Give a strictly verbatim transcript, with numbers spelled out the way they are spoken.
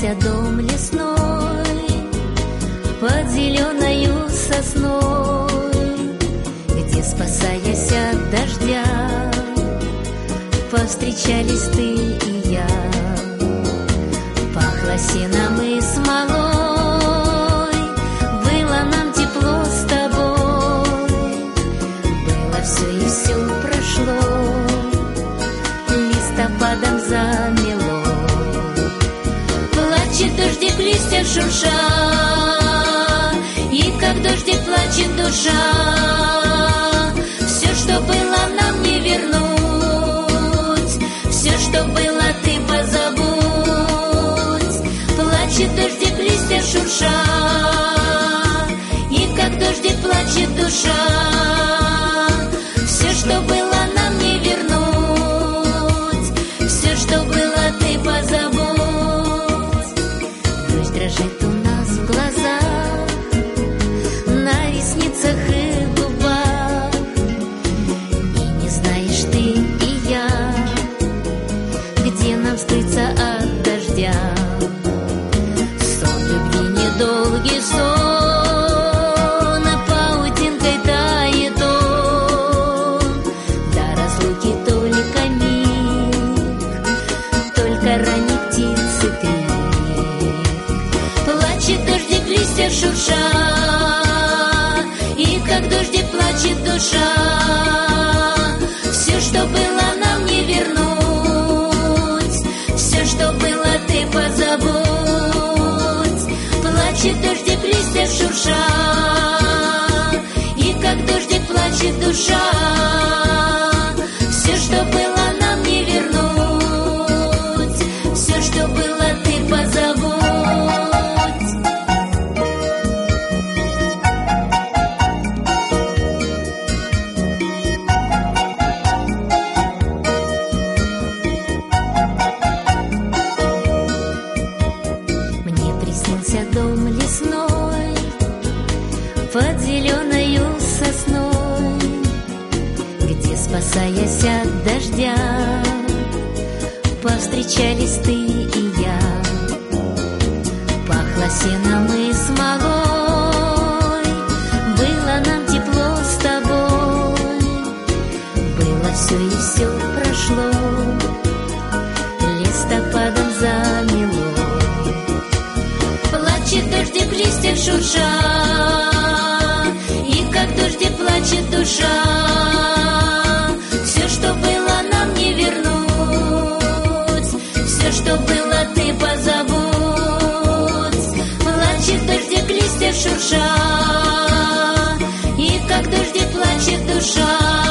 приснился дом лесной под зеленою сосной, где, спасаясь от дождя, повстречались ты и я. Пахло сеном и смолой, было нам тепло с тобой, было все и все прошло, листопадом замело. Плачет дождик, листья шурша, и как дождик плачет душа. Все, что было, нам не вернуть, все, что было, ты позабудь. Плачет дождик, листья шурша, и как дождик плачет душа. Все, что было, нам не вернуть, все, что было, ты позабудь. Дождь дрожит у нас в глазах, на ресницах и губах, и не знаешь ты и я, где нам скрыться от дождя. Сон любви недолгий сон, а паутинкой тает он, до разлуки только миг, только ранней птицы крик. Плачет дождик, листья шурша, и как дождик плачет душа. Все, что было, нам не вернуть, все, что было, ты позабудь. Плачет дождик, листья шурша, и как дождик плачет душа. Все, что было, нам не вернуть, все, что было, ты позабудь. Мне приснился дом лесной под зеленою сосной, где, спасаясь от дождя, повстречались ты и я. Пахло сеном и смолой, было нам тепло с тобой, было все и все прошло, листопадом замело. Плачет дождик, листья шурша, и как дождик плачет душа. Все, что было, нам не вернуть, все, что было, ты позабудь. Плачет дождик, листья шурша, и как дождик плачет душа.